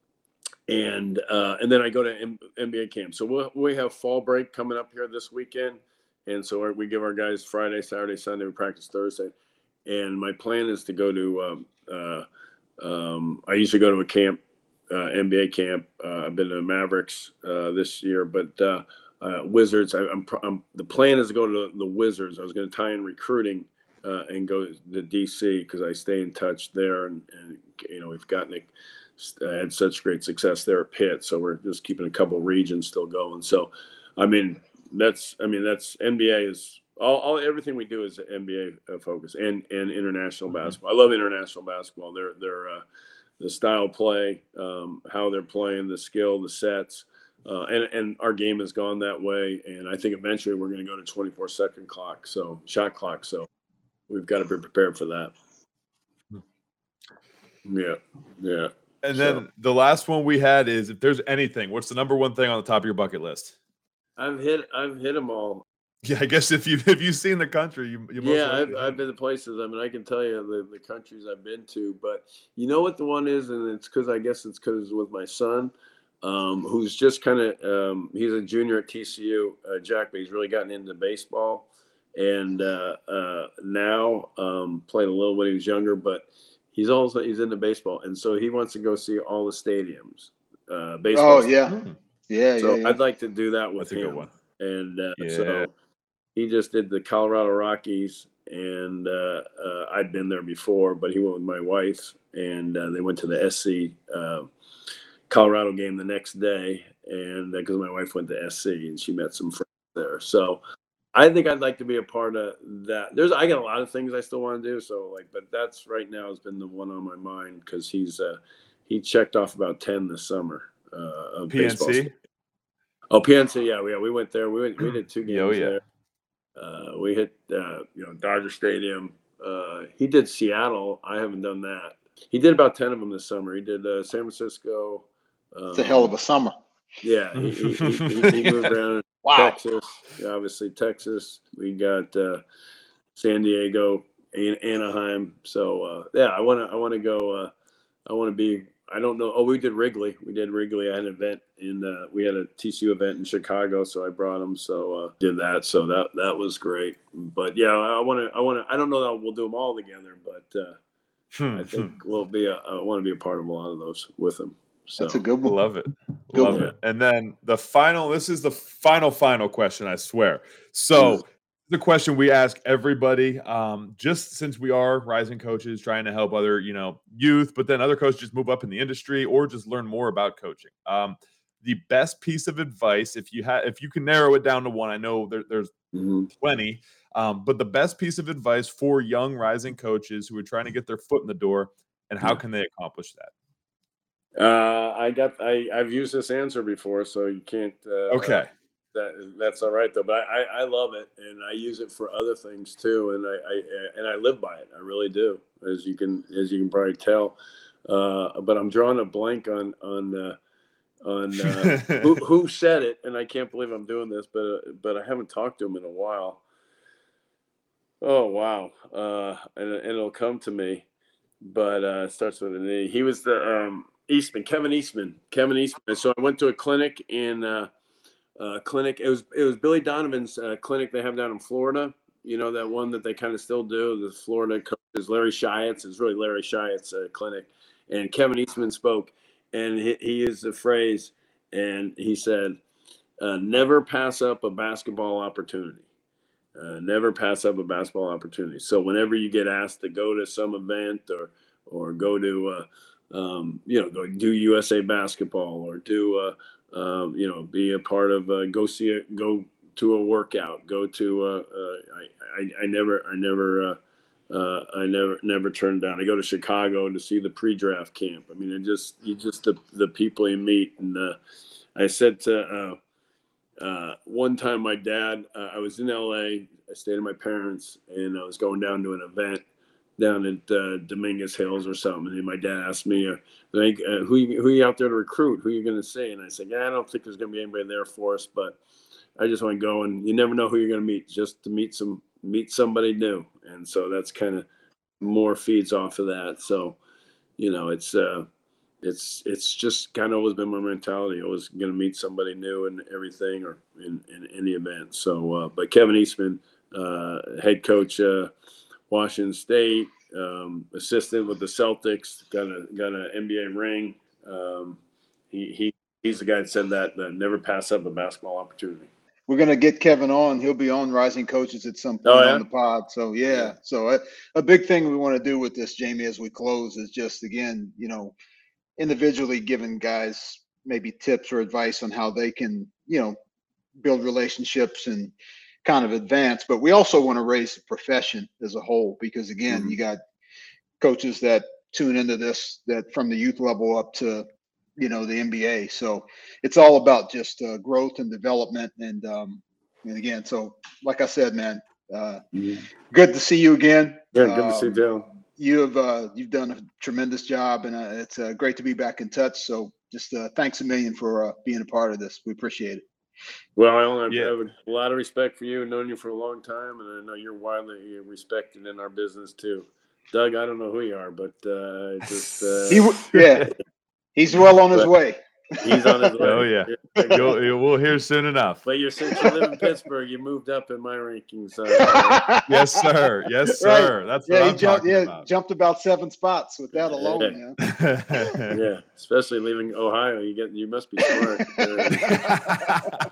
and uh, and then I go to M- N B A camp. So we'll, we have fall break coming up here this weekend, and so we give our guys Friday, Saturday, Sunday. We practice Thursday, and my plan is to go to. Um, uh, um, I usually go to a camp. Uh, N B A camp. Uh, I've been to Mavericks uh, this year, but uh, uh, Wizards. I, I'm, I'm. The plan is to go to the Wizards. I was going to tie in recruiting uh, and go to D C because I stay in touch there, and, and you know we've gotten uh, had such great success there at Pitt, so we're just keeping a couple regions still going. So, I mean, that's. I mean, that's N B A is. All, all everything we do is N B A focus and and international Mhm. basketball. I love international basketball. They're they're uh, the style play, um, how they're playing, the skill, the sets, uh, and and our game has gone that way. And I think eventually we're going to go to twenty-four second clock, so shot clock. So we've got to be prepared for that. Yeah, yeah. And So then the last one we had is, if there's anything, what's the number one thing on the top of your bucket list? I've hit I've hit them all. Yeah, I guess if you if you've seen the country, you, you most Yeah, likely I've, have. I've been to places. I mean, I can tell you the, the countries I've been to, but you know what the one is, and it's because I guess it's because with my son, um, who's just kind of um, he's a junior at T C U, uh, Jack, but he's really gotten into baseball, and uh, uh, now um, played a little when he was younger, but he's also he's into baseball, and so he wants to go see all the stadiums, uh, baseball. Oh yeah. Hmm. Yeah, So yeah, yeah. I'd like to do that with That's a good him, one. and uh, Yeah. so he just did the Colorado Rockies, and uh, uh, I'd been there before, but he went with my wife, and uh, they went to the S C uh, Colorado game the next day, and because uh, my wife went to S C and she met some friends there, so I think I'd like to be a part of that. There's I got a lot of things I still want to do, so like, but that's right now has been the one on my mind because he's uh, he checked off about ten this summer uh, of P N baseball. C. Oh, P N C, yeah, yeah, we went there. We went, we did two games Oh, yeah. there. Uh, we hit, uh, you know, Dodger Stadium. Uh, he did Seattle. I haven't done that. He did about ten of them this summer. He did uh, San Francisco. Um, It's a hell of a summer. Yeah, he, he, he, he moved around. Wow. Texas, obviously Texas. We got uh, San Diego, in Anaheim. So uh, yeah, I want to I want to go. Uh, I want to be. I don't know. Oh, we did Wrigley. We did Wrigley. I had an event in. Uh, we had a T C U event in Chicago, so I brought them. So uh, did that. So that that was great. But yeah, I want to. I want to. I don't know that we'll do them all together, but uh, Hmm, I think hmm. we'll be. A, I want to be a part of a lot of those with them. So That's a good one. Love it. Good Love one. it. And then the final, this is the final, final question, I swear. So Mm. the question we ask everybody, um, just since we are rising coaches trying to help other, you know, youth, but then other coaches just move up in the industry or just learn more about coaching. Um, the best piece of advice, if you have, if you can narrow it down to one, I know there, there's Mhm. plenty, um, but the best piece of advice for young rising coaches who are trying to get their foot in the door, and how Yeah. can they accomplish that? Uh, I got. I I've used this answer before, so you can't. Uh, Okay. That that's all right though. But I, I love it, and I use it for other things too, and I, I and I live by it. I really do, as you can as you can probably tell. Uh, but I'm drawing a blank on on uh, on uh, who who said it, and I can't believe I'm doing this, but uh, but I haven't talked to him in a while. Oh wow, uh, and, and it'll come to me, but uh, it starts with an E. He was the um, Eastman, Kevin Eastman, Kevin Eastman. So I went to a clinic in. Uh, Uh, clinic. It was it was Billy Donovan's uh, clinic they have down in Florida. You know, that one that they kind of still do. The Florida coach is Larry Shiatz. It's really Larry Shiatz' uh, clinic, and Kevin Eastman spoke, and he, he used the phrase, and he said, uh, "Never pass up a basketball opportunity. Uh, never pass up a basketball opportunity." So whenever you get asked to go to some event or or go to uh, um, you know go do U S A basketball or do uh, um, you know, be a part of, uh, go see it, go to a workout, go to, uh, uh, I, I, I never, I never, uh, uh, I never, never turned down. I go to Chicago to see the pre-draft camp. I mean, it just, you just, the, the people you meet. And, uh, I said to, uh, uh, one time my dad, uh, I was in L A, I stayed at my parents, and I was going down to an event down at uh, Dominguez Hills or something. And my dad asked me, uh, like, uh, who, you, who are you out there to recruit? Who are you going to see? And I said, yeah, I don't think there's going to be anybody there for us, but I just want to go. And you never know who you're going to meet, just to meet some meet somebody new. And so that's kind of more feeds off of that. So, you know, it's uh, it's it's just kind of always been my mentality. I was going to meet somebody new and everything, or in, in any event. So, uh, but Kevin Eastman, uh, head coach, uh, Washington State, um, assistant with the Celtics, got a got an N B A ring. Um, he he he's the guy that said that, that never pass up a basketball opportunity. We're gonna get Kevin on. He'll be on Rising Coaches at some point Oh, yeah? on the pod. So yeah. Yeah. So a, a big thing we want to do with this, Jamie, as we close, is just again, you know, individually giving guys maybe tips or advice on how they can, you know, build relationships and kind of advance. But we also want to raise the profession as a whole, because again, Mhm. you got coaches that tune into this that from the youth level up to, you know, the N B A. So it's all about just uh, growth and development. And um, and again, so like I said, man, uh, Mhm. good to see you again. Yeah, good to see you, Um, Dale. you have uh, you've done a tremendous job, and uh, it's uh, great to be back in touch. So just uh, thanks a million for uh, being a part of this. We appreciate it. Well, I only Yeah. have a lot of respect for you, and known you for a long time, and I know you're widely respected in our business too. Doug, I don't know who you are, but uh, just uh, He, w- yeah, he's well on his But- way. he's on his way. Oh, yeah. You'll, you'll, we'll hear soon enough. But you're since you live in Pittsburgh, you moved up in my rankings. Uh, Yes, sir. Yes, Right. sir. That's what Yeah, he I'm jumped. talking Yeah, about. jumped about seven spots with that alone. Yeah. Yeah. yeah, especially leaving Ohio, you get you must be smart. Uh,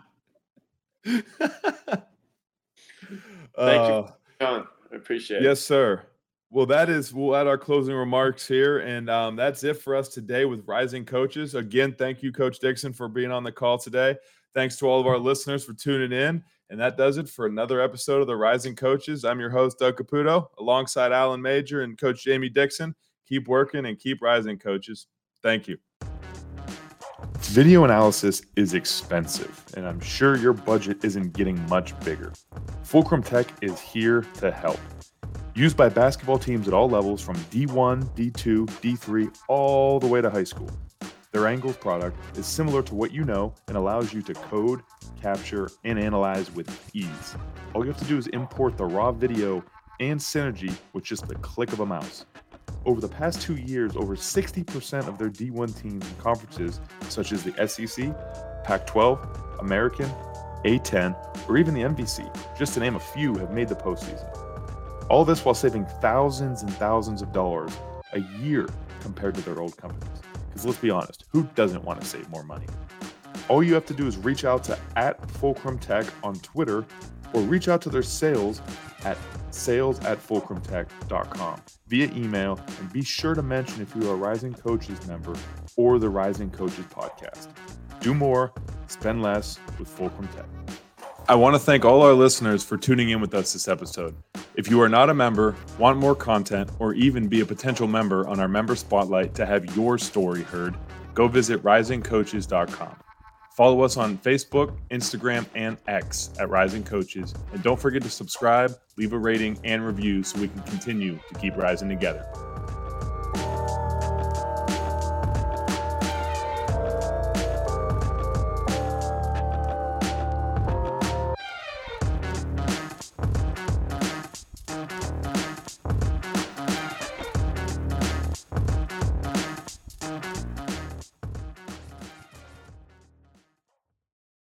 Thank you. Uh, John, I appreciate it. yes, sir. Well, that is, we'll add our closing remarks here. And um, that's it for us today with Rising Coaches. Again, thank you, Coach Dixon, for being on the call today. Thanks to all of our listeners for tuning in. And that does it for another episode of the Rising Coaches. I'm your host, Doug Caputo, alongside Alan Major and Coach Jamie Dixon. Keep working and keep rising, coaches. Thank you. Video analysis is expensive, and I'm sure your budget isn't getting much bigger. Fulcrum Tech is here to help. Used by basketball teams at all levels from D one, D two, D three, all the way to high school. Their Angles product is similar to what you know and allows you to code, capture, and analyze with ease. All you have to do is import the raw video and synergy with just the click of a mouse. Over the past two years, over sixty percent of their D one teams in conferences such as the S E C, Pac twelve, American, A ten, or even the M V C, just to name a few, have made the postseason. All this while saving thousands and thousands of dollars a year compared to their old companies. Because let's be honest, who doesn't want to save more money? All you have to do is reach out to at Fulcrum Tech on Twitter or reach out to their sales at sales at fulcrum tech dot com via email, and be sure to mention if you are a Rising Coaches member or the Rising Coaches podcast. Do more, spend less with Fulcrum Tech. I want to thank all our listeners for tuning in with us this episode. If you are not a member, want more content, or even be a potential member on our member spotlight to have your story heard, go visit rising coaches dot com. Follow us on Facebook, Instagram, and X at Rising Coaches. And don't forget to subscribe, leave a rating, and review so we can continue to keep rising together.